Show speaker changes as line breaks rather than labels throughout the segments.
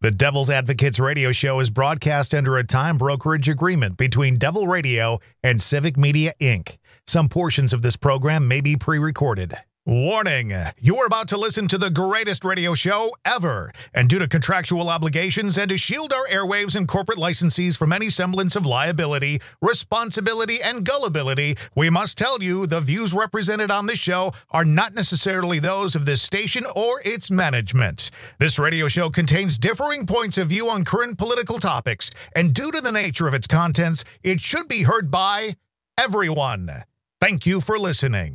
The Devil's Advocates radio show is broadcast under a time brokerage agreement between Devil Radio and Civic Media, Inc. Some portions of this program may be pre-recorded. Warning, you are about to listen to the greatest radio show ever. And due to contractual obligations and to shield our airwaves and corporate licensees from any semblance of liability, responsibility, and gullibility, we must tell you the views represented on this show are not necessarily those of this station or its management. This radio show contains differing points of view on current political topics, and due to the nature of its contents, it should be heard by everyone. Thank you for listening.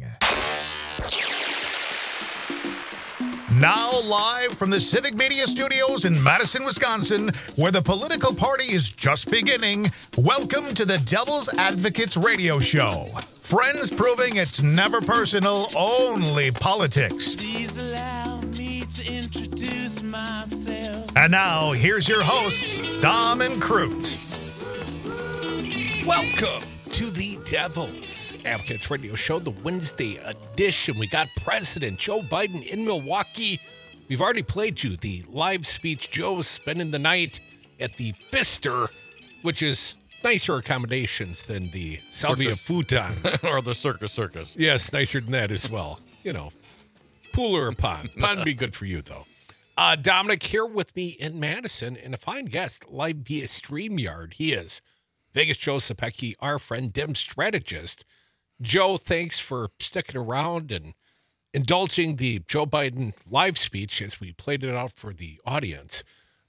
Now live from the Civic Media Studios in Madison, Wisconsin, where the political party is just beginning, welcome to the Devil's Advocates radio show. Friends proving it's never personal, only politics.
Please allow me to introduce myself.
And now, here's your hosts, Dom and Crute.
Welcome to the Devil's Advocates radio show, the Wednesday edition. We got President Joe Biden in Milwaukee. We've already played you the live speech. Joe's spending the night at the Pfister, which is nicer accommodations than the Salvia Futon.
Or the Circus.
Yes, nicer than that as well. You know, pool or a pond. Pond would be good for you, though. Dominic here with me in Madison, and a fine guest live via StreamYard. He is Vegas Joe Sapecki, our friend, Dem strategist. Joe, thanks for sticking around and indulging the Joe Biden live speech as we played it out for the audience.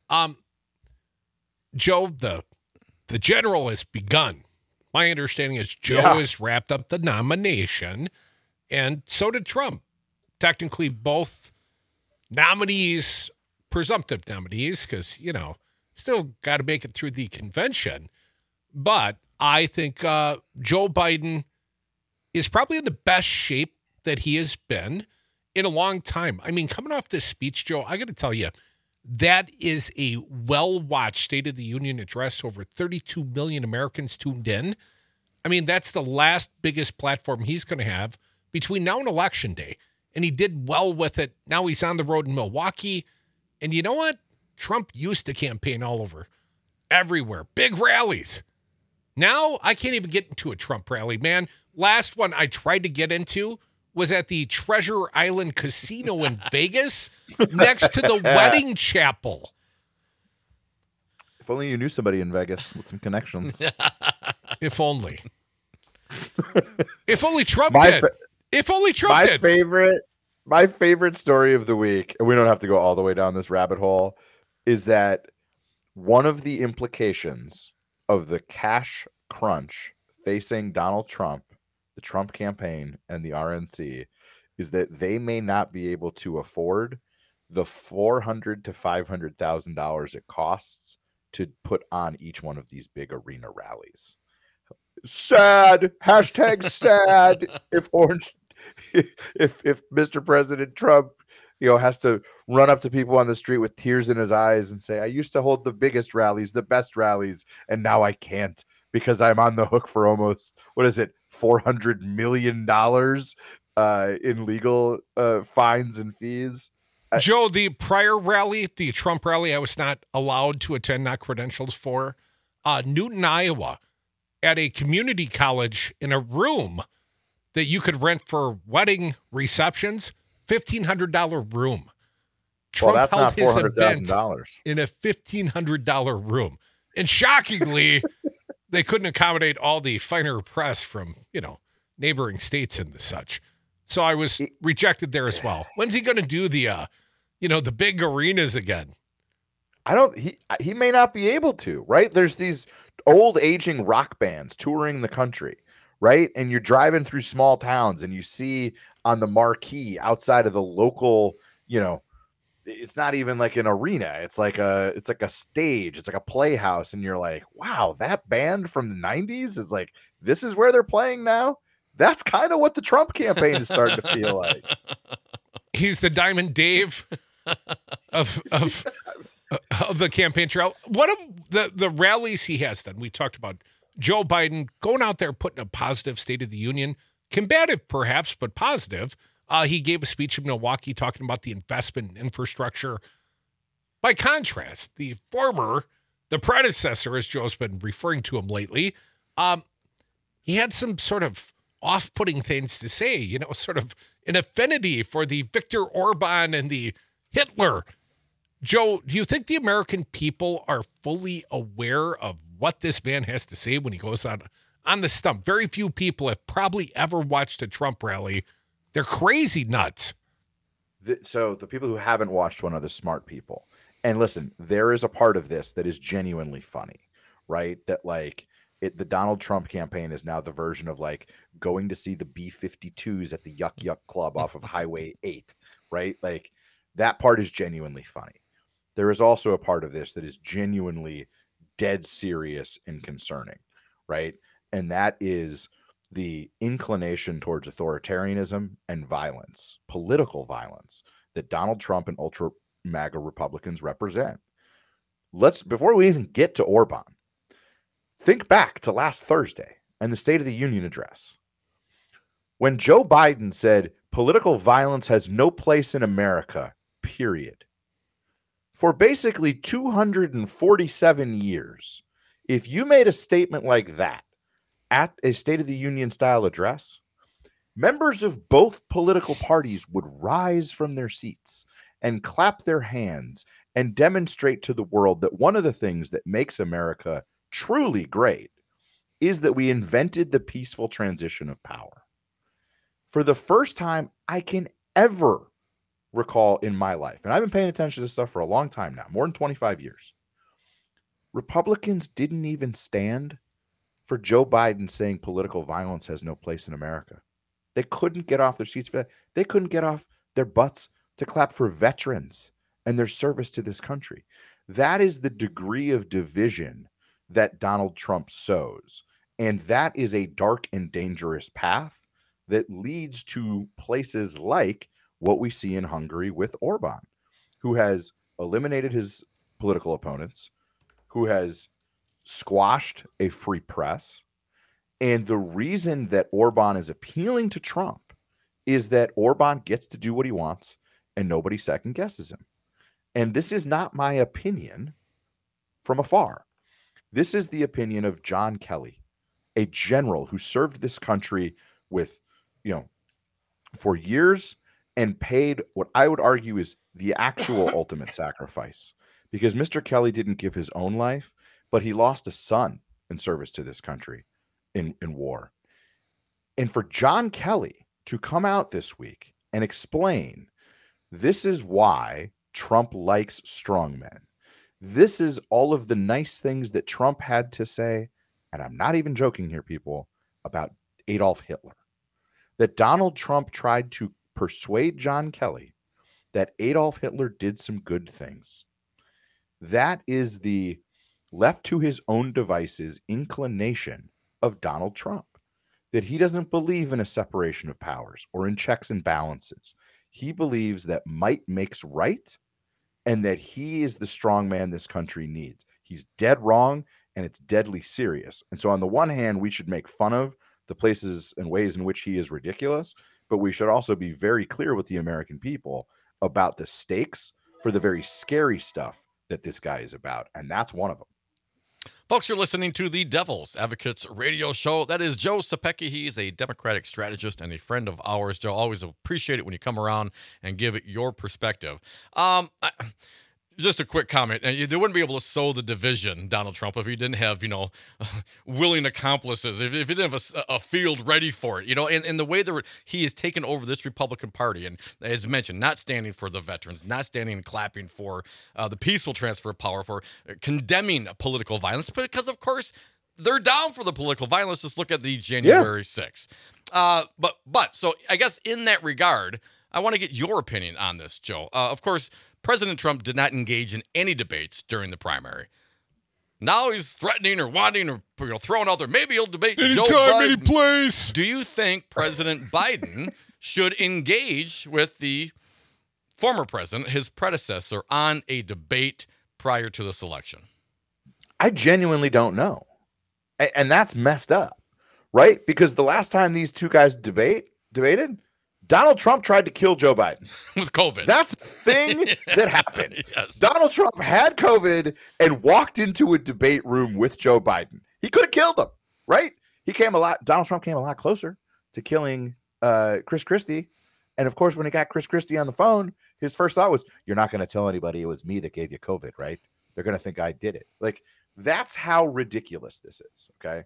Joe, the general has begun. My understanding is Joe has wrapped up the nomination, and so did Trump. Technically, both nominees, presumptive nominees, because, you know, still got to make it through the convention. But I think Joe Biden is probably in the best shape that he has been in a long time. I mean, coming off this speech, Joe, I got to tell you, that is a well-watched State of the Union address. Over 32 million Americans tuned in. I mean, that's the last biggest platform he's going to have between now and Election Day. And he did well with it. Now he's on the road in Milwaukee. And you know what? Trump used to campaign all over, everywhere, big rallies. Now I can't even get into a Trump rally, man. Last one I tried to get into was at the Treasure Island Casino in Vegas next to the wedding chapel.
If only you knew somebody in Vegas with some connections.
If only. If only Trump did. If only Trump did.
My favorite story of the week, and we don't have to go all the way down this rabbit hole, is that one of the implications of the cash crunch facing Donald Trump, the Trump campaign, and the RNC is that they may not be able to afford the $400,000 to $500,000 it costs to put on each one of these big arena rallies. Sad. Hashtag sad. If Mr. President Trump, has to run up to people on the street with tears in his eyes and say, I used to hold the biggest rallies, the best rallies, and now I can't because I'm on the hook for almost, $400 million in legal fines and fees.
Joe, the prior rally, the Trump rally, I was not allowed to attend, not credentials for, Newton, Iowa, at a community college in a room that you could rent for wedding receptions. $1,500 room. Trump held his event in a $1,500 room. And shockingly, they couldn't accommodate all the finer press from, neighboring states and the such. So I was rejected there as well. When's he going to do the big arenas again?
He may not be able to, right? There's these old aging rock bands touring the country, right? And you're driving through small towns and you see on the marquee outside of the local, it's not even like an arena. It's like a stage. It's like a playhouse. And you're like, wow, that band from the 90s is like, this is where they're playing now. That's kind of what the Trump campaign is starting to feel like.
He's the Diamond Dave of the campaign trail. One of the rallies he has done, we talked about Joe Biden going out there, putting a positive State of the Union, combative perhaps, but positive. He gave a speech in Milwaukee talking about the investment in infrastructure. By contrast, the predecessor, as Joe's been referring to him lately, he had some sort of off-putting things to say, sort of an affinity for the Viktor Orban and the Hitler. Joe, do you think the American people are fully aware of what this man has to say when he goes on the stump? Very few people have probably ever watched a Trump rally. They're crazy nuts.
So the people who haven't watched one are the smart people. And listen, there is a part of this that is genuinely funny, right? That the Donald Trump campaign is now the version of going to see the B-52s at the Yuck Yuck Club off of Highway 8, right? That part is genuinely funny. There is also a part of this that is genuinely dead serious and concerning, right? And that is the inclination towards authoritarianism and violence, political violence, that Donald Trump and ultra MAGA Republicans represent. Before we even get to Orban, think back to last Thursday and the State of the Union address. When Joe Biden said political violence has no place in America, period. For basically 247 years, if you made a statement like that at a State of the Union style address, members of both political parties would rise from their seats and clap their hands and demonstrate to the world that one of the things that makes America truly great is that we invented the peaceful transition of power. For the first time I can ever recall in my life, and I've been paying attention to this stuff for a long time now, more than 25 years, Republicans didn't even stand for Joe Biden saying political violence has no place in America. They couldn't get off their seats for that. They couldn't get off their butts to clap for veterans and their service to this country. That is the degree of division that Donald Trump sows. And that is a dark and dangerous path that leads to places like what we see in Hungary with Orban, who has eliminated his political opponents, who has squashed a free press. And the reason that Orban is appealing to Trump is that Orban gets to do what he wants and nobody second guesses him. And this is not my opinion from afar. This is the opinion of John Kelly, a general who served this country with, for years and paid what I would argue is the actual ultimate sacrifice. Because Mr. Kelly didn't give his own life, but he lost a son in service to this country in war. And for John Kelly to come out this week and explain this is why Trump likes strongmen. This is all of the nice things that Trump had to say, and I'm not even joking here, people, about Adolf Hitler. That Donald Trump tried to persuade John Kelly that Adolf Hitler did some good things. That is the left to his own devices inclination of Donald Trump. That he doesn't believe in a separation of powers or in checks and balances. He believes that might makes right and that he is the strong man this country needs. He's dead wrong and it's deadly serious. And so on the one hand, we should make fun of the places and ways in which he is ridiculous, but we should also be very clear with the American people about the stakes for the very scary stuff that this guy is about. And that's one of them.
Folks, you're listening to the Devil's Advocates radio show. That is Joe Sapecki. He's a Democratic strategist and a friend of ours. Joe, always appreciate it when you come around and give it your perspective. Just a quick comment. They wouldn't be able to sow the division, Donald Trump, if he didn't have, willing accomplices, if he didn't have a field ready for it, and the way that he has taken over this Republican Party, and as mentioned, not standing for the veterans, not standing and clapping for the peaceful transfer of power, for condemning political violence, because, of course, they're down for the political violence. Just look at the January 6th. But so I guess in that regard, I want to get your opinion on this, Joe. Of course, President Trump did not engage in any debates during the primary. Now he's threatening or wanting or throwing out there, maybe he'll debate Joe Biden.
Any place.
Do you think President Biden should engage with the former president, his predecessor, on a debate prior to this election?
I genuinely don't know. And that's messed up, right? Because the last time these two guys debated, Donald Trump tried to kill Joe Biden.
With COVID.
That's a thing that happened.
Yes.
Donald Trump had COVID and walked into a debate room with Joe Biden. He could have killed him, right? Donald Trump came a lot closer to killing Chris Christie. And of course, when he got Chris Christie on the phone, his first thought was, you're not going to tell anybody it was me that gave you COVID, right? They're going to think I did it. Like, that's how ridiculous this is, okay?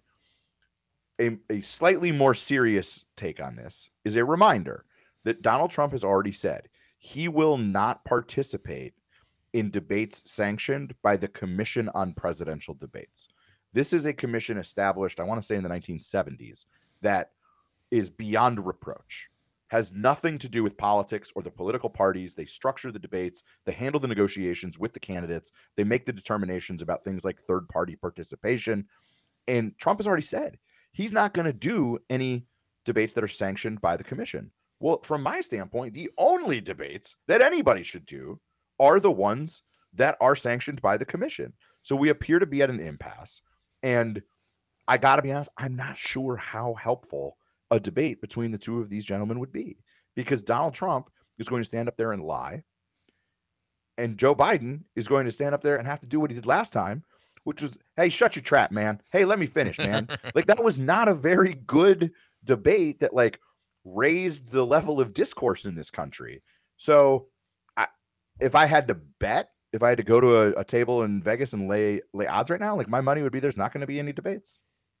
A slightly more serious take on this is a reminder that Donald Trump has already said he will not participate in debates sanctioned by the Commission on Presidential Debates. This is a commission established, I want to say in the 1970s, that is beyond reproach. Has nothing to do with politics or the political parties. They structure the debates. They handle the negotiations with the candidates. They make the determinations about things like third-party participation. And Trump has already said he's not going to do any debates that are sanctioned by the commission. Well, from my standpoint, the only debates that anybody should do are the ones that are sanctioned by the commission. So we appear to be at an impasse. And I got to be honest, I'm not sure how helpful a debate between the two of these gentlemen would be, because Donald Trump is going to stand up there and lie, and Joe Biden is going to stand up there and have to do what he did last time, which was, hey, shut your trap, man. Hey, let me finish, man. Like, that was not a very good debate that like raised the level of discourse in this country. So if I had to bet, if I had to go to a table in Vegas and lay odds right now, like, my money would be there's not going to be any debates.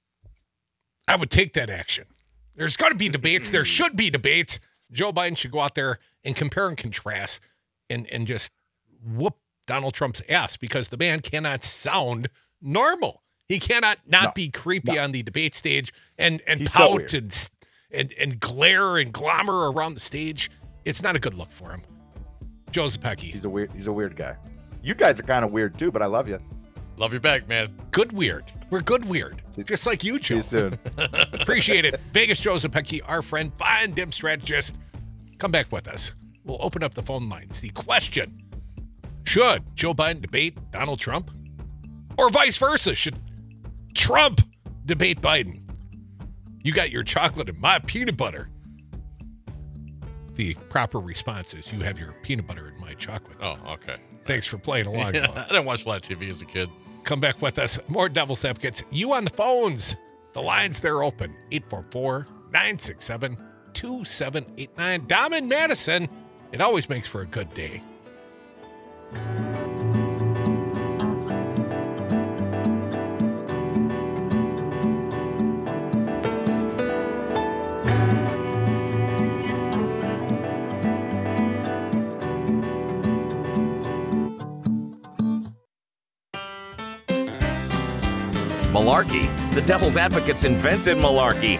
I would take that action. There's got to be debates. There should be debates. Joe Biden should go out there and compare and contrast and just whoop Donald Trump's ass, because the man cannot sound normal. He cannot not be creepy on the debate stage and pout so and glare and glommer around the stage. It's not a good look for him. Joe Zepecki.
He's a weird guy. You guys are kind of weird too, but I love you.
Love you back, man.
Good weird. We're good weird. Just like you, Joe.
See you soon.
Appreciate it. Vegas Joe Zepecki, our friend, fine dim strategist. Come back with us. We'll open up the phone lines. The question: should Joe Biden debate Donald Trump? Or vice versa? Should Trump debate Biden? You got your chocolate and my peanut butter. The proper response is you have your peanut butter and my chocolate.
Oh, okay.
Thanks for playing along.
Yeah, I didn't watch a lot of TV as a kid.
Come back with us. More Devil's Advocates. You on the phones. The lines, they're open. 844-967-2789. Dom in Madison. It always makes for a good day.
Malarkey. The Devil's Advocates invented malarkey.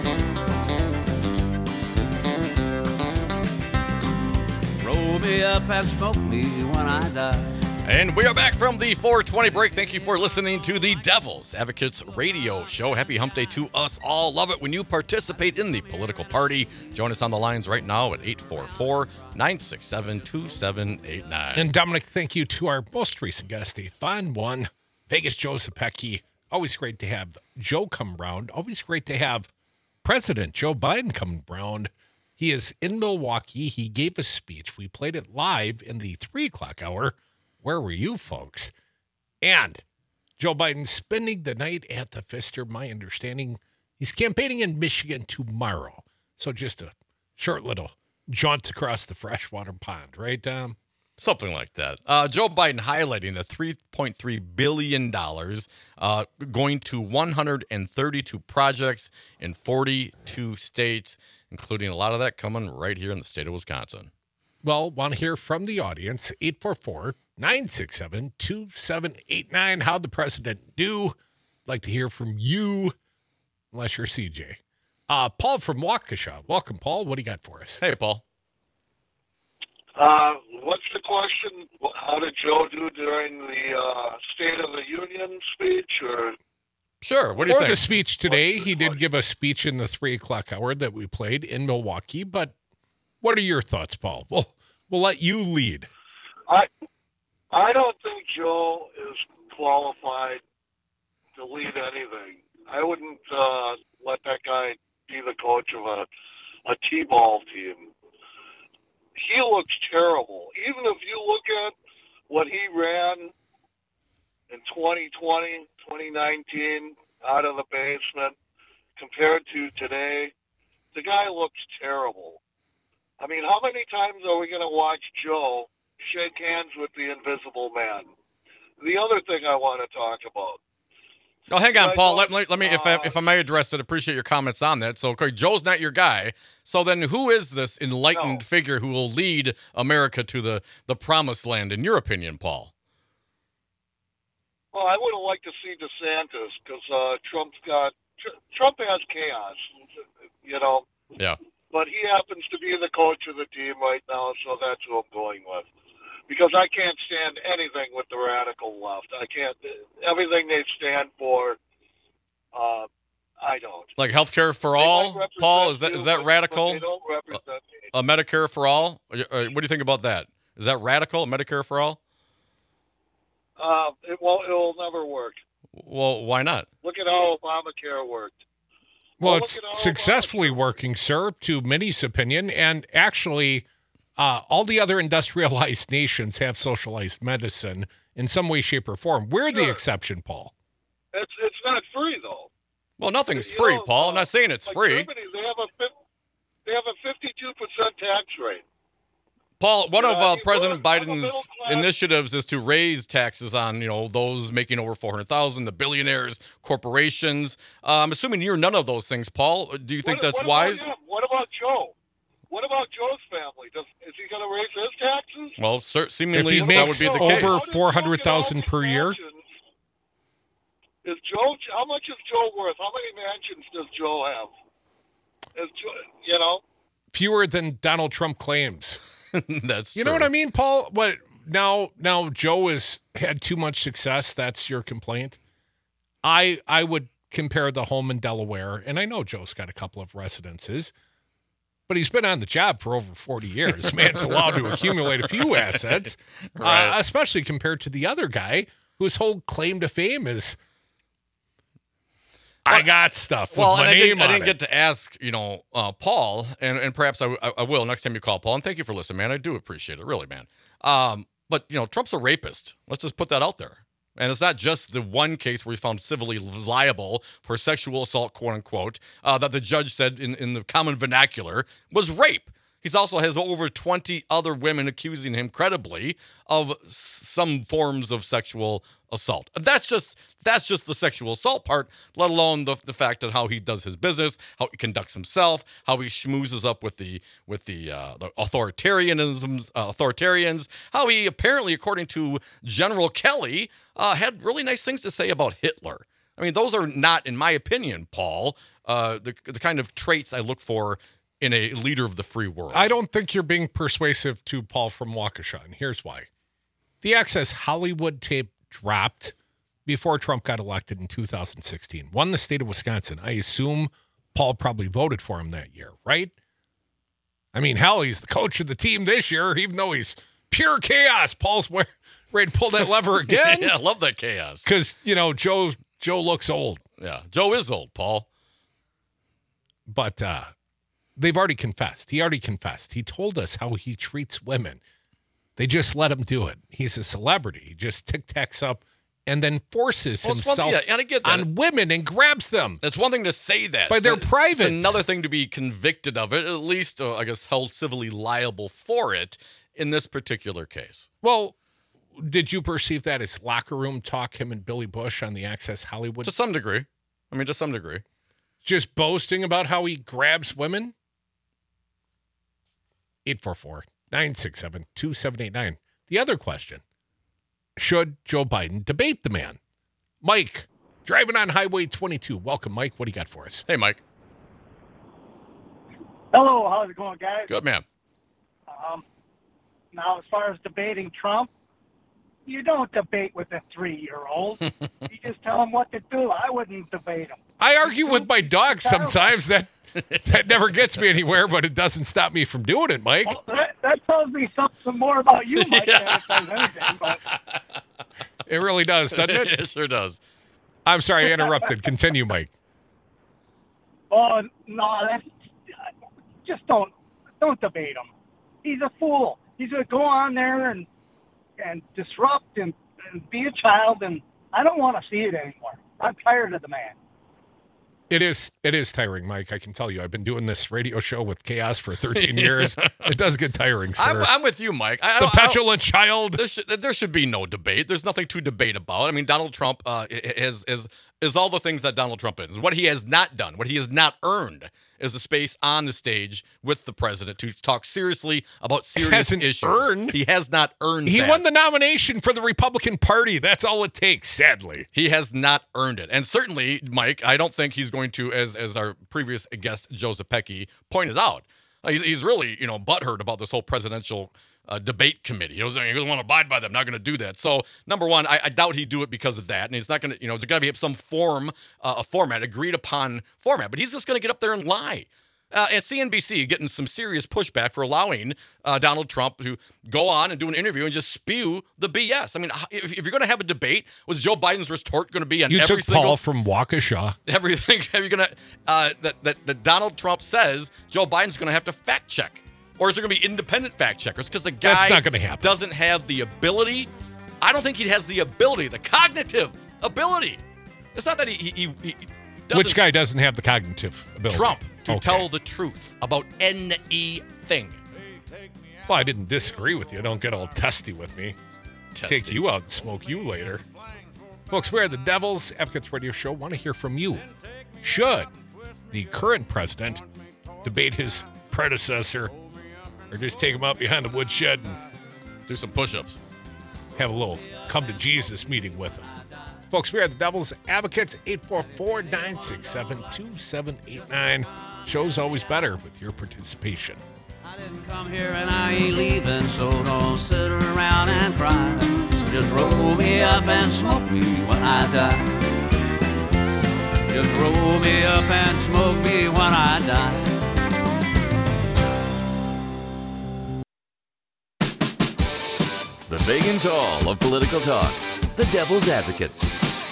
Roll me up and smoke me when I die.
And we are back from the 420 break. Thank you for listening to the Devil's Advocates radio show. Happy hump day to us all. Love it when you participate in the political party. Join us on the lines right now at 844-967-2789.
And Dominic, thank you to our most recent guest, the fun one, Vegas Joe Zepecki. Always great to have Joe come around. Always great to have President Joe Biden come around. He is in Milwaukee. He gave a speech. We played it live in the 3 o'clock hour. Where were you folks? And Joe Biden spending the night at the Pfister. My understanding, he's campaigning in Michigan tomorrow. So just a short little jaunt across the freshwater pond, right, Dom?
Something like that. Joe Biden highlighting the $3.3 billion going to 132 projects in 42 states, including a lot of that coming right here in the state of Wisconsin.
Well, want to hear from the audience, 844-967-2789. How'd the president do? Like to hear from you, unless you're CJ. Paul from Waukesha. Welcome, Paul. What do you got for us?
Hey, Paul.
What's the question? How did Joe do during the State of the Union speech? Or
Sure. What do you think?
The speech today. He did give a speech in the 3 o'clock hour that we played in Milwaukee. But what are your thoughts, Paul? We'll let you lead.
I don't think Joe is qualified to lead anything. I wouldn't let that guy be the coach of a T-ball team. he looks terrible. Even if you look at what he ran in 2020, 2019, out of the basement, compared to today, the guy looks terrible. I mean, how many times are we going to watch Joe shake hands with the Invisible Man? The other thing I want to talk about.
Oh, hang on, Paul. Let me, if I may address it, appreciate your comments on that. So, okay, Joe's not your guy. So then, who is this enlightened figure who will lead America to the promised land, in your opinion, Paul?
Well, I would have liked to see DeSantis because Trump has chaos, you know.
Yeah.
But he happens to be the coach of the team right now, so that's who I'm going with. Because I can't stand anything with the radical left. I can't. Everything they stand for, I don't.
Like healthcare for all, Paul? Is that radical?
They don't represent me.
A Medicare for all? What do you think about that? Is that radical? Medicare for all?
It'll never work.
Well, why not?
Look at how Obamacare worked.
Well,
look
it's
at how
successfully
Obamacare
working, sir, to many's opinion, and actually. All the other industrialized nations have socialized medicine in some way, shape, or form. We're the exception, Paul.
It's not free though.
Well, nothing's free, Paul. I'm not saying it's
like
free.
Germany, they have a 52% tax rate.
Paul, one of President
I'm a middle
Biden's
class.
initiatives is to raise taxes on those making over $400,000, the billionaires, corporations. I'm assuming you're none of those things, Paul. Do you think that's
what
wise?
About him? What about Joe? What about Joe's family? Is he going to raise his taxes?
Well, seemingly
If he
that would
makes
be the
over
case.
$400,000 per year.
How much is Joe worth? How many mansions does Joe have? You know?
Fewer than Donald Trump claims.
That's
You
true.
know what I mean, Paul? What now Joe has had too much success. That's your complaint. I would compare the home in Delaware, and I know Joe's got a couple of residences, but he's been on the job for over 40 years. Man's allowed to accumulate a few assets,
Right.
especially compared to the other guy whose whole claim to fame is, I got stuff with my
I
name on
didn't
it.
get to ask, Paul, and perhaps I will next time you call, Paul. And thank you for listening, man. I do appreciate it, really, man. But Trump's a rapist. Let's just put that out there. And it's not just the one case where he's found civilly liable for sexual assault, quote unquote, that the judge said in the common vernacular was rape. He's also has over 20 other women accusing him credibly of some forms of sexual assault. That's just the sexual assault part, let alone the fact that how he does his business, how he conducts himself, how he schmoozes up with the authoritarians, how he apparently, according to General Kelly, had really nice things to say about Hitler. I mean, those are not, in my opinion, Paul, the kind of traits I look for in a leader of the free world.
I don't think you're being persuasive to Paul from Waukesha, and here's why. The Access Hollywood tape dropped before Trump got elected in 2016. Won the state of Wisconsin. I assume Paul probably voted for him that year, right? I mean, hell, he's the coach of the team this year, even though he's pure chaos. Paul's ready to pull that lever again.
Yeah, I love that chaos.
Because, Joe looks old.
Yeah, Joe is old, Paul.
But they've already confessed. He already confessed. He told us how he treats women. They just let him do it. He's a celebrity. He just tic-tacs up and then forces himself
and I get that.
on women and grabs them.
It's one thing to say that.
By their
It's
privates.
another thing to be convicted of it, at least, I guess, held civilly liable for it in this particular case.
Well, did you perceive that as locker room talk, him and Billy Bush on the Access Hollywood?
To some degree. To some degree.
Just boasting about how he grabs women? 844-967-2789. The other question, should Joe Biden debate the man? Mike, driving on Highway 22. Welcome, Mike. What do you got for us?
Hey, Mike.
Hello, how's it going, guys?
Good, man.
Now, as far as debating Trump, you don't debate with a 3-year-old. You just tell him what to do. I wouldn't debate him.
I argue with my dog sometimes. That never gets me anywhere, but it doesn't stop me from doing it, Mike.
Well, that tells me something more about you, Mike, than it does anything. But
It really does, doesn't it?
It sure does.
I'm sorry, I interrupted. Continue, Mike.
oh no, that's just don't debate him. He's a fool. He's going to go on there and disrupt and be a child, and I don't want to see it anymore. I'm tired of the man.
It is tiring, Mike. I can tell you. I've been doing this radio show with Chaos for 13 years. It does get tiring, sir.
I'm with you, Mike.
The petulant child.
There should be no debate. There's nothing to debate about. I mean, Donald Trump is all the things that Donald Trump is. What he has not done, what he has not earned, is a space on the stage with the president to talk seriously about serious issues. He has not earned
He
that.
won the nomination for the Republican Party. That's all it takes, sadly.
He has not earned it. And certainly, Mike, I don't think he's going to, as our previous guest, Joe Zepecki, pointed out, he's really, butthurt about this whole presidential debate committee. He doesn't want to abide by them, not going to do that. So, number one, I doubt he'd do it because of that. And he's not going to, there's got to be some a format, agreed upon format. But he's just going to get up there and lie. At CNBC, getting some serious pushback for allowing Donald Trump to go on and do an interview and just spew the BS. I mean, if you're going to have a debate, was Joe Biden's retort going to be on every single...
Paul from Waukesha.
Everything are you going to... that Donald Trump says Joe Biden's going to have to fact check? Or is there going to be independent fact checkers? Because the guy
That's not gonna happen.
Doesn't have the ability. I don't think he has the ability, the cognitive ability. It's not that he doesn't...
Which guy doesn't have the cognitive ability?
Trump, to tell the truth about anything.
Well, I didn't disagree with you. Don't get all testy with me. Take you out and smoke you later. Folks, we're the Devil's Advocates Radio Show. Want to hear from you. Should the current president debate his predecessor, or just take him out behind the woodshed and
do some push-ups?
Have a little come-to-Jesus meeting with him. Folks, we are the Devil's Advocates, 844-967-2789. Show's always better with your participation.
I didn't come here and I ain't leaving, so don't sit around and cry. Just roll me up and smoke me when I die. Just roll me up and smoke me when I die.
The big and tall of political talk. The Devil's Advocates.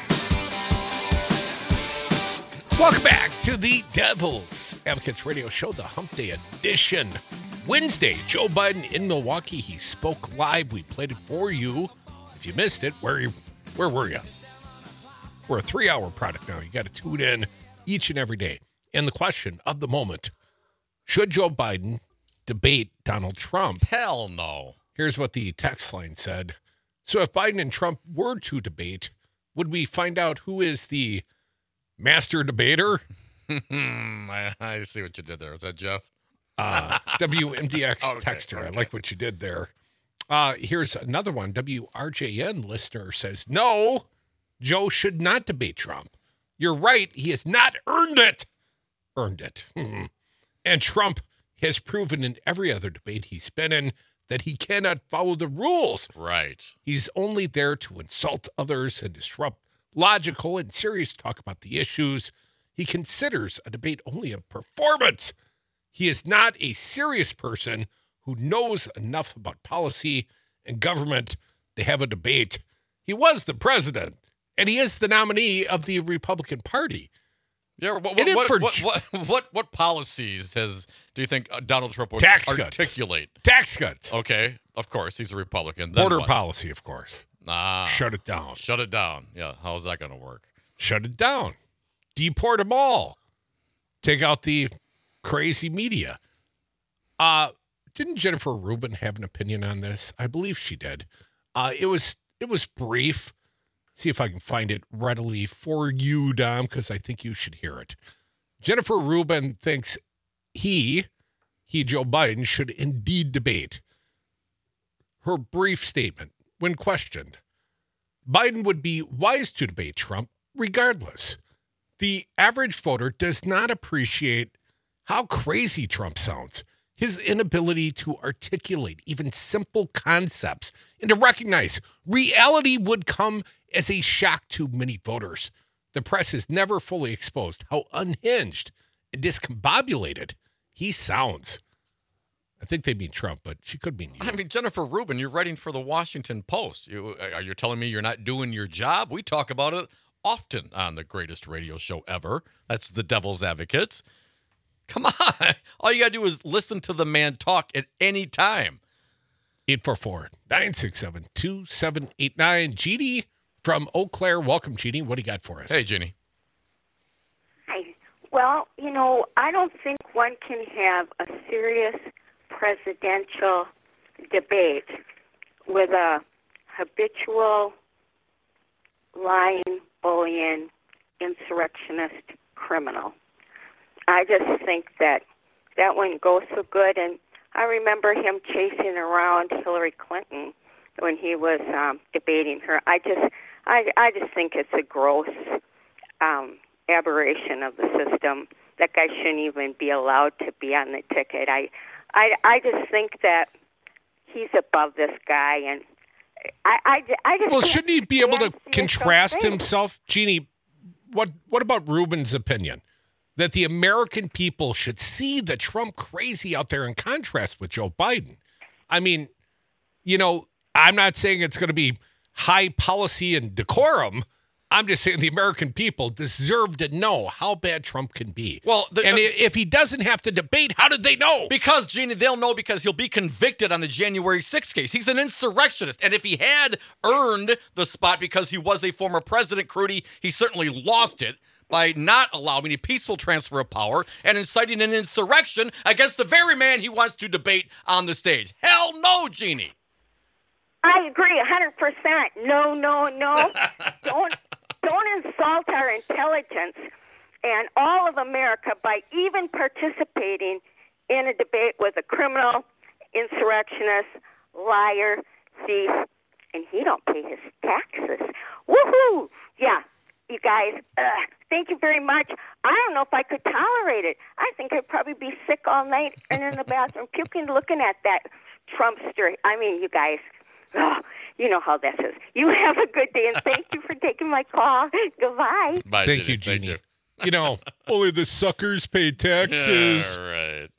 Welcome back to the Devil's Advocates Radio Show, the Hump Day edition. Wednesday, Joe Biden in Milwaukee. He spoke live. We played it for you. If you missed it, where were you? We're a 3-hour product now. You got to tune in each and every day. And the question of the moment, should Joe Biden debate Donald Trump?
Hell no.
Here's what the text line said. So if Biden and Trump were to debate, would we find out who is the master debater?
I see what you did there. Was that Jeff?
WMDX
Okay,
texter.
okay.
I like what you did there. Here's another one. WRJN listener says, no, Joe should not debate Trump. You're right. He has not earned it. And Trump has proven in every other debate he's been in that he cannot follow the rules.
Right.
He's only there to insult others and disrupt logical and serious talk about the issues. He considers a debate only a performance. He is not a serious person who knows enough about policy and government to have a debate. He was the president, and he is the nominee of the Republican Party.
Yeah. What policies do you think Donald Trump would articulate?
Tax cuts.
Okay, of course he's a Republican. Then
Border
what?
policy, of course. Shut it down.
Shut it down. Yeah. How's that going to work?
Shut it down. Deport them all. Take out the crazy media. Didn't Jennifer Rubin have an opinion on this? I believe she did. It was brief. See if I can find it readily for you, Dom, because I think you should hear it. Jennifer Rubin thinks he, Joe Biden, should indeed debate. Her brief statement, when questioned, Biden would be wise to debate Trump regardless. The average voter does not appreciate how crazy Trump sounds, his inability to articulate even simple concepts, and to recognize reality would come as a shock to many voters. The press has never fully exposed how unhinged and discombobulated he sounds. I think they mean Trump, but she could mean you.
I mean, Jennifer Rubin, you're writing for the Washington Post. Are you telling me you're not doing your job? We talk about it often on the greatest radio show ever. That's the Devil's Advocates. Come on. All you got to do is listen to the man talk at any time.
844-967-2789. Jeannie from Eau Claire. Welcome, Jeannie. What do you got for us?
Hey, Jeannie.
Hi. Well, I don't think one can have a serious presidential debate with a habitual lying, bullying, insurrectionist criminal. I just think that wouldn't go so good. And I remember him chasing around Hillary Clinton when he was debating her. I just think it's a gross aberration of the system. That guy shouldn't even be allowed to be on the ticket. I just think that he's above this guy, and I just.
Well, shouldn't he be able to contrast himself, Jeannie? What about Ruben's opinion that the American people should see the Trump crazy out there in contrast with Joe Biden? I mean, I'm not saying it's going to be high policy and decorum. I'm just saying the American people deserve to know how bad Trump can be.
Well,
if he doesn't have to debate, how did they know?
Because, Jeannie, they'll know because he'll be convicted on the January 6th case. He's an insurrectionist. And if he had earned the spot because he was a former president, Crudy, he certainly lost it by not allowing a peaceful transfer of power and inciting an insurrection against the very man he wants to debate on the stage. Hell no, Jeannie.
I agree 100%. No. Don't insult our intelligence and all of America by even participating in a debate with a criminal, insurrectionist, liar, thief, and he don't pay his taxes. Woohoo! Yeah, you guys, thank you very much. I don't know if I could tolerate it. I think I'd probably be sick all night and in the bathroom puking looking at that Trumpster. I mean, you guys... Oh, you know how this is. You have a good day, and thank you for taking my call. Goodbye.
Bye,
Thank you, Jeannie. Only the suckers pay taxes.
Yeah, right.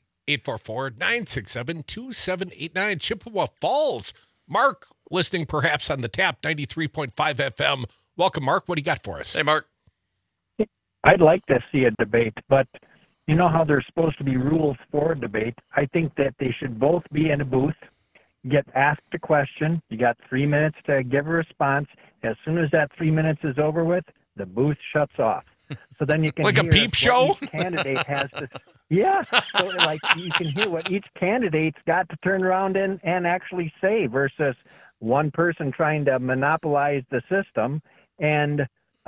844-967-2789. Chippewa Falls. Mark, listening perhaps on the tap, 93.5 FM. Welcome, Mark. What do you got for us?
Hey, Mark.
I'd like to see a debate, but you know how there's supposed to be rules for a debate? I think that they should both be in a booth, get asked a question. You got 3 minutes to give a response. As soon as that 3 minutes is over with, the booth shuts off. So then you can
like a
hear
peep show?
Each candidate has to. Yeah. So like you can hear what each candidate's got to turn around and actually say versus one person trying to monopolize the system, and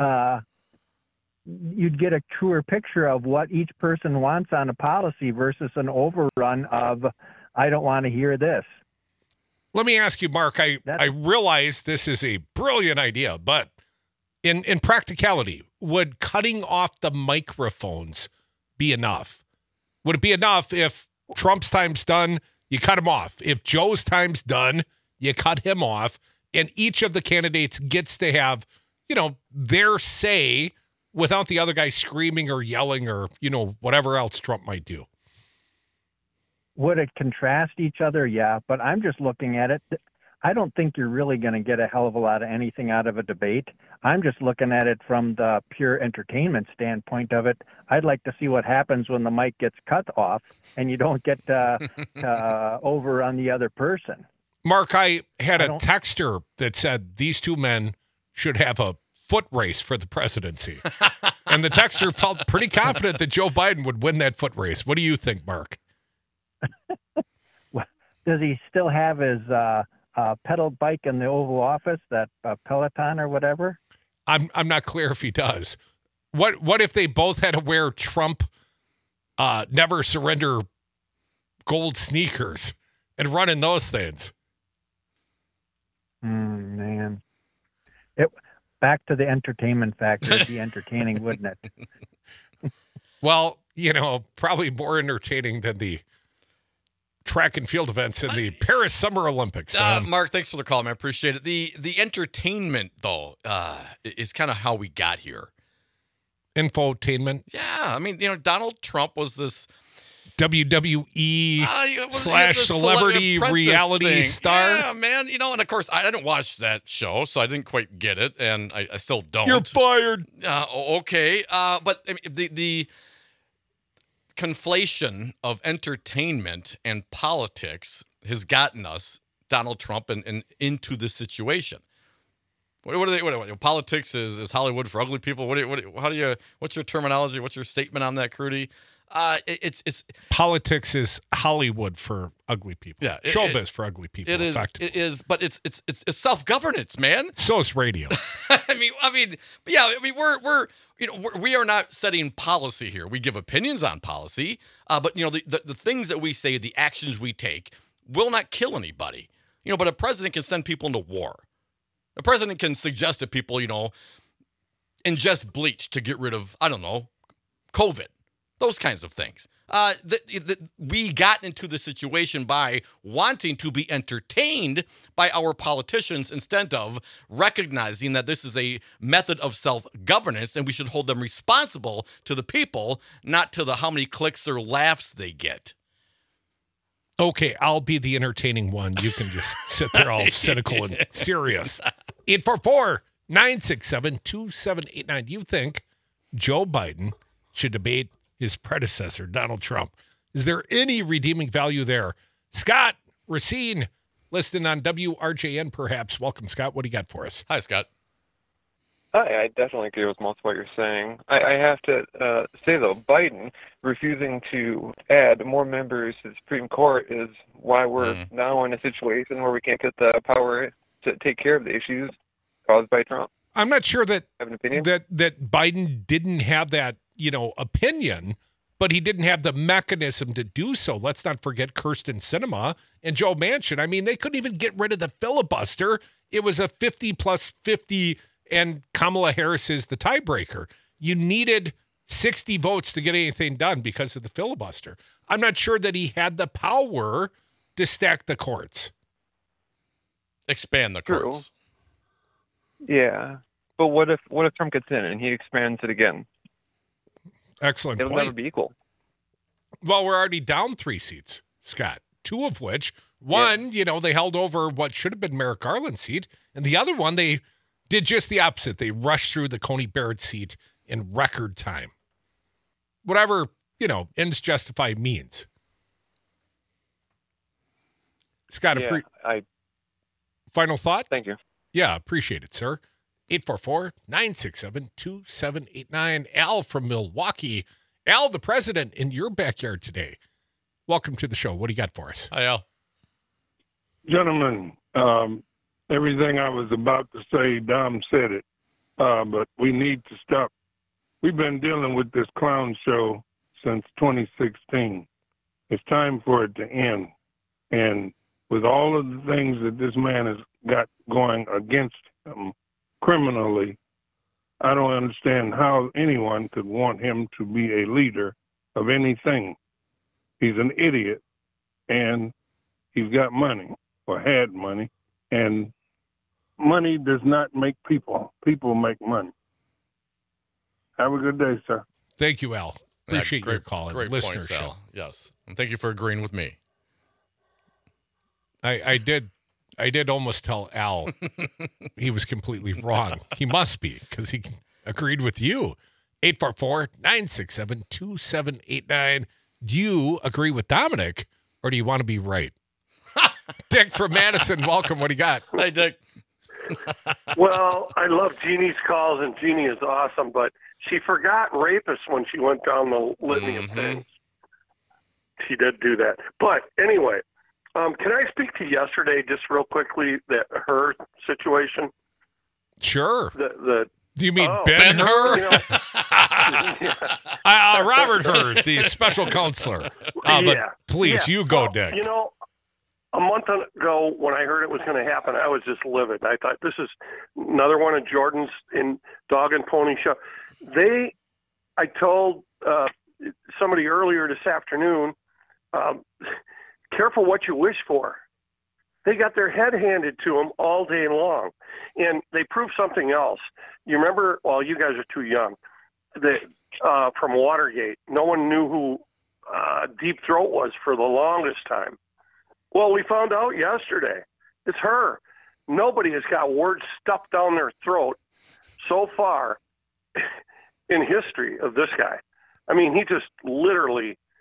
you'd get a truer picture of what each person wants on a policy versus an overrun of I don't want to hear this.
Let me ask you, Mark, I realize this is a brilliant idea, but in practicality, would cutting off the microphones be enough? Would it be enough if Trump's time's done, you cut him off? If Joe's time's done, you cut him off, and each of the candidates gets to have, their say without the other guy screaming or yelling or, whatever else Trump might do?
Would it contrast each other? Yeah, but I'm just looking at it. I don't think you're really going to get a hell of a lot of anything out of a debate. I'm just looking at it from the pure entertainment standpoint of it. I'd like to see what happens when the mic gets cut off and you don't get over on the other person.
Mark, I had a texter that said these two men should have a foot race for the presidency. And the texter felt pretty confident that Joe Biden would win that foot race. What do you think, Mark?
Does he still have his pedal bike in the Oval Office, that Peloton or whatever?
I'm not clear if he does. What if they both had to wear Trump never surrender gold sneakers and run in those things?
Man. Back to the entertainment factor. It'd be entertaining, wouldn't it?
Well, probably more entertaining than the track and field events in the Paris Summer Olympics.
Mark, thanks for the call, man. I appreciate it. The entertainment, though, is kind of how we got here.
Infotainment?
Yeah. I mean, Donald Trump was this
WWE / celebrity reality star.
Yeah, man. And of course, I didn't watch that show, so I didn't quite get it, and I still don't.
You're fired.
Okay. But I mean, conflation of entertainment and politics has gotten us, Donald Trump, and into this situation. What are they? Politics is Hollywood for ugly people. What's your terminology? What's your statement on that, Crudy? It's
Politics is Hollywood for ugly people.
Yeah,
Showbiz for ugly people.
It is, but it's self-governance, man.
So is radio.
We are not setting policy here. We give opinions on policy, but the things that we say, the actions we take, will not kill anybody. But a president can send people into war. A president can suggest to people, ingest bleach to get rid of, I don't know, COVID. Those kinds of things. We got into the situation by wanting to be entertained by our politicians instead of recognizing that this is a method of self-governance and we should hold them responsible to the people, not to the how many clicks or laughs they get.
Okay, I'll be the entertaining one. You can just sit there all cynical and serious. 844-967-2789. Do you think Joe Biden should debate his predecessor, Donald Trump? Is there any redeeming value there? Scott Racine, listening on WRJN, perhaps. Welcome, Scott. What do you got for us?
Hi, Scott.
I definitely agree with most of what you're saying. I have to say, though, Biden refusing to add more members to the Supreme Court is why we're now in a situation where we can't get the power to take care of the issues caused by Trump.
I'm not sure that
have an opinion?
that Biden didn't have that, opinion, but he didn't have the mechanism to do so. Let's not forget Kyrsten Sinema and Joe Manchin. I mean, they couldn't even get rid of the filibuster. It was a 50+50, and Kamala Harris is the tiebreaker. You needed 60 votes to get anything done because of the filibuster. I'm not sure that he had the power to stack the courts.
Expand the courts.
True. Yeah. But what if Trump gets in and he expands it again?
Excellent
It'll
point.
never be equal.
Well, we're already down 3 seats, Scott. 2 of which, one, they held over what should have been Merrick Garland's seat, and the other one, they did just the opposite. They rushed through the Coney Barrett seat in record time. Whatever, ends justify means. Scott, final thought?
Thank you.
Yeah, appreciate it, sir. 844-967-2789. Al from Milwaukee. Al, the president in your backyard today. Welcome to the show. What do you got for us?
Hi, Al.
Gentlemen, everything I was about to say, Dom said it, but we need to stop. We've been dealing with this clown show since 2016. It's time for it to end. And with all of the things that this man has got going against him criminally, I don't understand how anyone could want him to be a leader of anything. He's an idiot, and he's got money, or had money, and money does not make people. People make money. Have a good day, sir.
Thank you, Al. Appreciate your call and
great
listener
points,
show.
Al. Yes, and thank you for agreeing with me.
I did almost tell Al he was completely wrong. He must be, because he agreed with you. 844-967-2789. Do you agree with Dominic, or do you want to be right? Dick from Madison, welcome. What do you got?
Hey, Dick.
Well, I love Jeannie's calls, and Jeannie is awesome, but she forgot rapists when she went down the litany of things. She did do that. But anyway, can I speak to yesterday just real quickly, her situation?
Sure.
Do
you mean Ben-Hur? Robert Hur, the special counselor. But please, you go, Dick.
A month ago when I heard it was going to happen, I was just livid. I thought, this is another one of Jordan's in Dog and Pony Show. I told somebody earlier this afternoon, careful what you wish for. They got their head handed to them all day long. And they proved something else. You remember, well, you guys are too young, from Watergate, no one knew who Deep Throat was for the longest time. Well, we found out yesterday. It's her. Nobody has got words stuffed down their throat so far in history of this guy. I mean, he just literally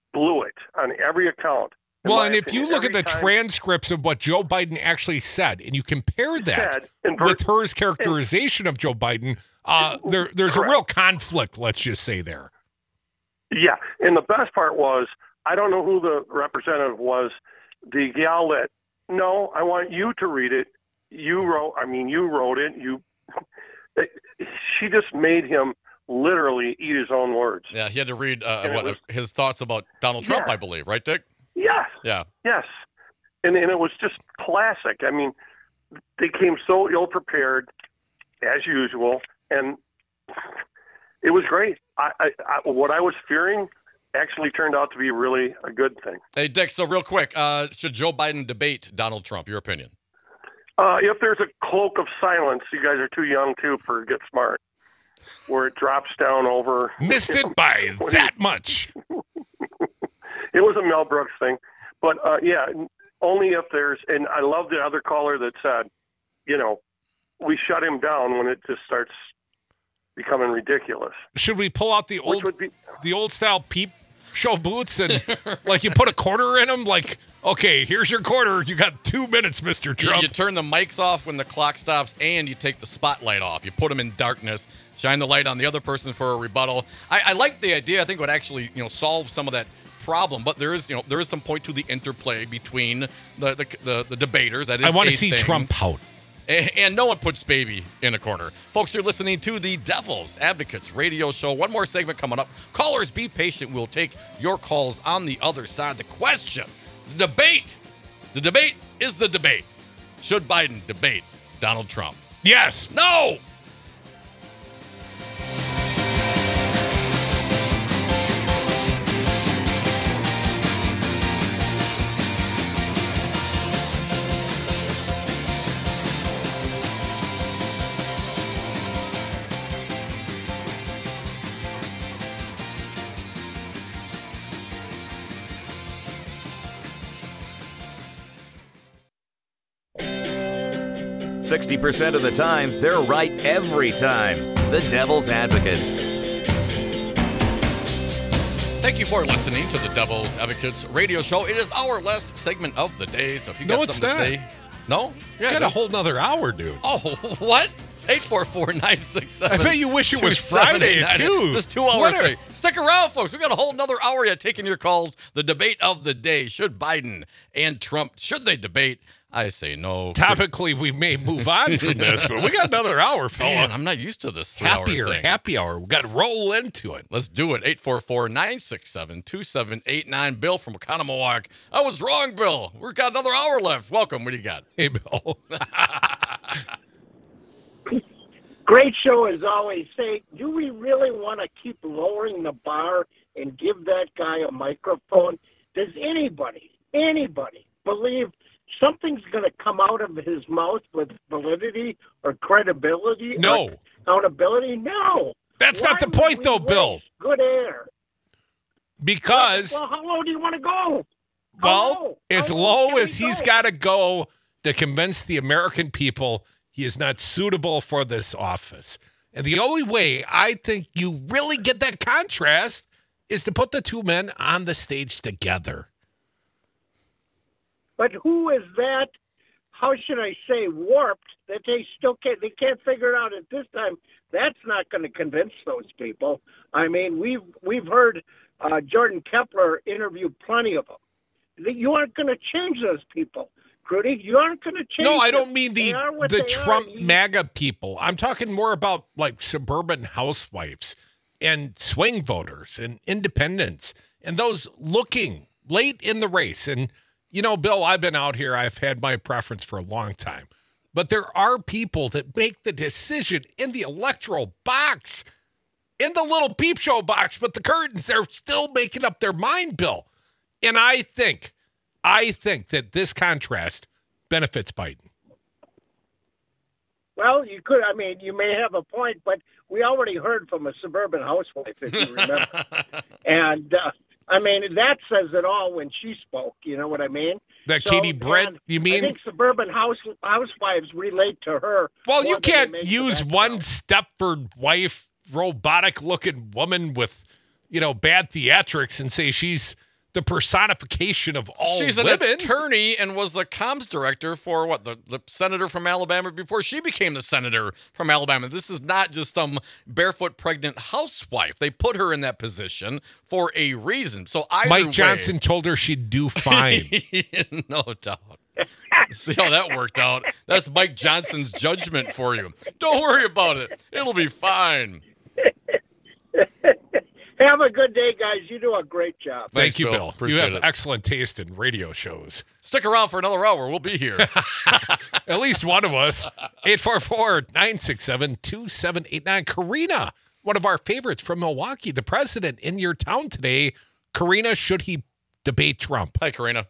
blew it on every account.
Well, and if you look at the transcripts of what Joe Biden actually said, and you compare that with her characterization of Joe Biden, there's a real conflict, let's just say there.
Yeah, and the best part was, I don't know who the representative was, the gal that, no, I want you to read it. You wrote it. She just made him literally eat his own words.
Yeah, he had to read his thoughts about Donald Trump, I believe, right, Dick?
Yes.
Yeah.
Yes. And it was just classic. I mean, they came so ill-prepared, as usual, and it was great. What I was fearing actually turned out to be really a good thing.
Hey, Dick, so real quick, should Joe Biden debate Donald Trump? Your opinion?
If there's a cloak of silence, you guys are too young, too, for Get Smart, where it drops down over.
Missed it by that much.
It was a Mel Brooks thing. But, only if there's, and I love the other caller that said, we shut him down when it just starts becoming ridiculous.
Should we pull out the old style peep show boots and like you put a quarter in them? Like, okay, here's your quarter. You got 2 minutes, Mr. Trump.
You turn the mics off when the clock stops, and you take the spotlight off. You put them in darkness, shine the light on the other person for a rebuttal. I like the idea. I think it would actually solve some of that problem, but there is some point to the interplay between the debaters. That is,
I want to see Trump pout.
And no one puts baby in a corner. Folks, you're listening to the Devil's Advocates radio show. One more segment coming up. Callers, be patient. We'll take your calls on the other side. The question, the debate. The debate is the debate. Should Biden debate Donald Trump?
Yes.
No.
%60 of the time, they're right every time. The Devil's Advocates.
Thank you for listening to the Devil's Advocates radio show. It is our last segment of the day, so if you got something to say. No?
Yeah, got a whole nother hour, dude.
Oh, what? 844-967.
I bet you wish it was Friday, too.
This 2 hour thing. Stick around, folks. We got a whole nother hour yet taking your calls. The debate of the day. Should Biden and Trump, should they debate? I say no.
Topically, we may move on from this, but we got another hour, fella.
Man, I'm not used to this 3 hour thing.
Happy hour. We got to roll into it.
Let's do it. 844-967-2789. Bill from Oconomowoc. I was wrong, Bill. We've got another hour left. Welcome. What do you got?
Hey, Bill.
Great show as always. Say, do we really want to keep lowering the bar and give that guy a microphone? Does anybody believe something's going to come out of his mouth with validity or credibility?
No.
Or accountability? No.
That's not the point, though, Bill.
Good air.
Because.
Well, how low do you want to go?
Well, as low as he's got to go to convince the American people he is not suitable for this office. And the only way I think you really get that contrast is to put the two men on the stage together.
But who is that, how should I say, warped, that they can't figure it out at this time? That's not going to convince those people. I mean, we've heard Jordan Kepler interview plenty of them. You aren't going to change those people. Crudy, you aren't going to change.
No, I don't mean the Trump MAGA people. I'm talking more about like suburban housewives and swing voters and independents and those looking late in the race. And, Bill, I've been out here. I've had my preference for a long time. But there are people that make the decision in the electoral box, in the little peep show box, but the curtains, they're still making up their mind, Bill. And I think that this contrast benefits Biden.
Well, you may have a point, but we already heard from a suburban housewife, if you remember. And, that says it all when she spoke, you know what I mean?
That Katie Britt, you mean?
I think suburban housewives relate to her.
Well, you can't use one Stepford wife, robotic-looking woman with, bad theatrics and say she's the personification of all
She's an
women.
attorney and was the comms director for the senator from Alabama before she became the senator from Alabama. This is not just some barefoot pregnant housewife. They put her in that position for a reason. So
Mike Johnson told her she'd do fine.
No doubt. See how that worked out. That's Mike Johnson's judgment for you. Don't worry about it. It'll be fine.
Have a good day, guys. You do a great job.
Thank you, Bill. You
Appreciate
have
it.
excellent taste in radio shows.
Stick around for another hour. We'll be here.
At least one of us. 844-967-2789. Karina, one of our favorites from Milwaukee, the president in your town today. Karina, should he debate Trump?
Hi, Karina.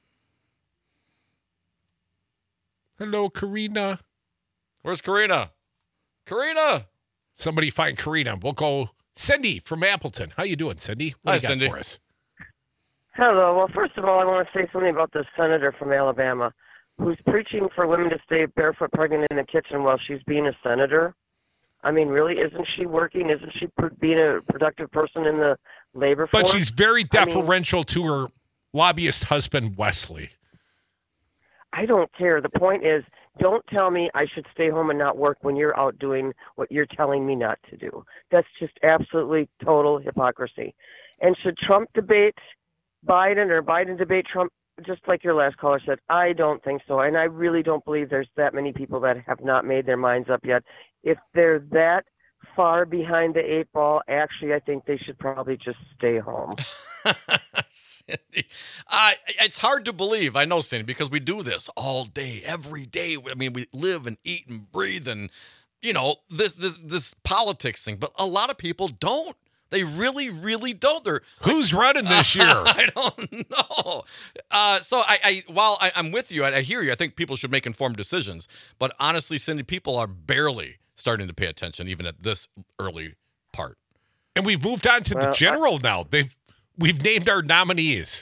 Hello, Karina.
Where's Karina? Karina!
Somebody find Karina. We'll go Cindy from Appleton. How you doing, Cindy? What
Hi,
do you got
Cindy.
for us?
Hello. Well, first of all, I want to say something about the senator from Alabama who's preaching for women to stay barefoot pregnant in the kitchen while she's being a senator. I mean, really, isn't she working? Isn't she being a productive person in the labor force?
But she's very deferential to her lobbyist husband, Wesley.
I don't care. The point is, don't tell me I should stay home and not work when you're out doing what you're telling me not to do. That's just absolutely total hypocrisy. And should Trump debate Biden or Biden debate Trump, just like your last caller said? I don't think so. And I really don't believe there's that many people that have not made their minds up yet. If they're that far behind the eight ball, actually, I think they should probably just stay home.
Cindy, it's hard to believe. I know, Cindy, because we do this all day, every day. I mean, we live and eat and breathe and, this politics thing. But a lot of people don't. They really, really don't.
Who's running this year?
I don't know. So while I'm with you, I hear you. I think people should make informed decisions. But honestly, Cindy, people are barely starting to pay attention, even at this early part.
And we've moved on to the general now. We've named our nominees.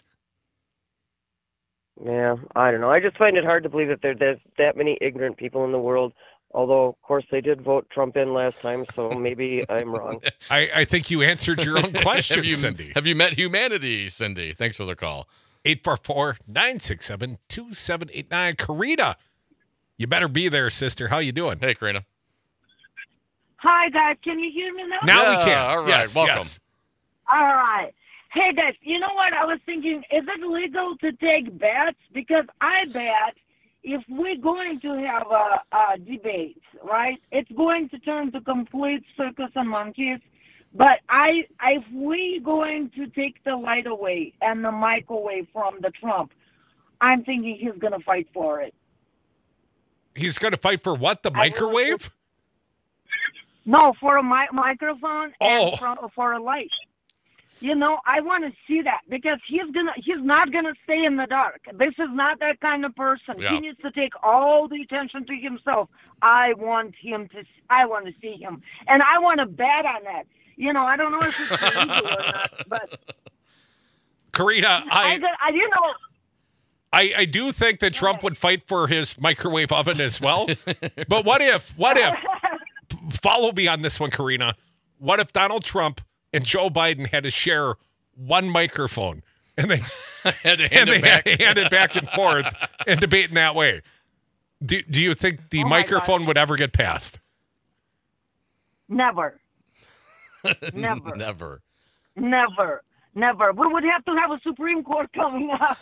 Yeah, I don't know. I just find it hard to believe that there's that many ignorant people in the world. Although, of course, they did vote Trump in last time, so maybe I'm wrong.
I think you answered your own question, Cindy.
Have you met humanity, Cindy? Thanks for the call.
844-967-2789. Karina, you better be there, sister. How you doing?
Hey, Karina.
Hi, guys. Can you hear me now?
Now we can.
All right.
Yes,
Welcome.
yes.
All right. Hey, guys, you know what? I was thinking, is it legal to take bets? Because I bet if we're going to have a debate, right, it's going to turn to complete circus and monkeys. But if we're going to take the light away and the mic away from the Trump, I'm thinking he's going to fight for it.
He's going to fight for what? The microwave?
No, for a microphone and for a light. I want to see that because he's not gonna stay in the dark. This is not that kind of person.
Yeah.
He needs to take all the attention to himself. I want to see him, and I want to bet on that. I don't know if it's legal or not, but
Karina, I do think that Trump would fight for his microwave oven as well. But what if? Follow me on this one, Karina. What if Donald Trump and Joe Biden had to share one microphone and they
had to hand
it back and forth and debate in that way? Do you think the microphone would ever get passed?
Never.
Never.
We would have to have a Supreme Court coming up.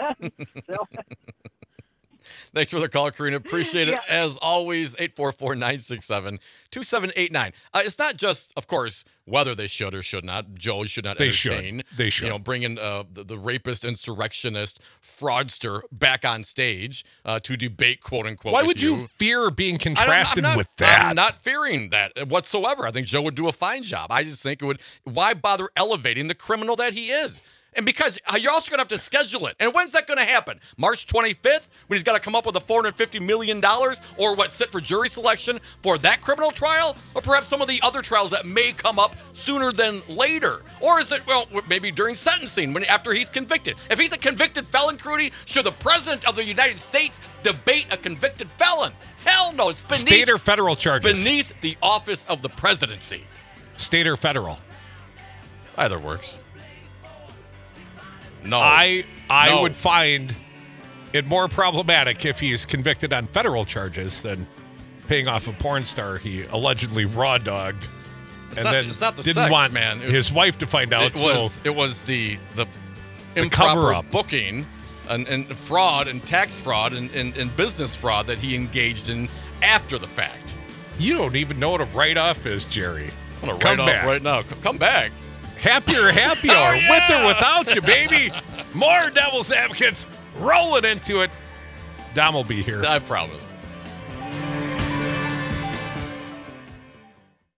Thanks for the call, Karina. Appreciate it. As always, 844-967-2789. It's not just, of course, whether they should or should not. Joe should not entertain.
They should.
Bringing the rapist, insurrectionist, fraudster back on stage to debate, quote unquote.
Why
with
would you fear being contrasted with that?
I'm not fearing that whatsoever. I think Joe would do a fine job. I just think it would. Why bother elevating the criminal that he is? And because you're also going to have to schedule it. And when's that going to happen? March 25th, when he's got to come up with a $450 million or sit for jury selection for that criminal trial? Or perhaps some of the other trials that may come up sooner than later? Or is it, maybe during sentencing, after he's convicted? If he's a convicted felon, Crudy, should the president of the United States debate a convicted felon? Hell no. It's beneath
state or federal charges.
Beneath the office of the presidency.
State or federal?
Either works. No.
I
No.
would find it more problematic if he's convicted on federal charges than paying off a porn star he allegedly raw dogged
It's not the
didn't
sex,
want
man.
his wife to find out.
It was the improper
cover-up.
booking and fraud and tax fraud and business fraud that he engaged in after the fact.
You don't even know what a write-off is, Jerry.
I'm going to write off right now. Come back.
Happier happy hour, with or without you, baby. More Devil's Advocates rolling into it. Dom will be here.
I promise.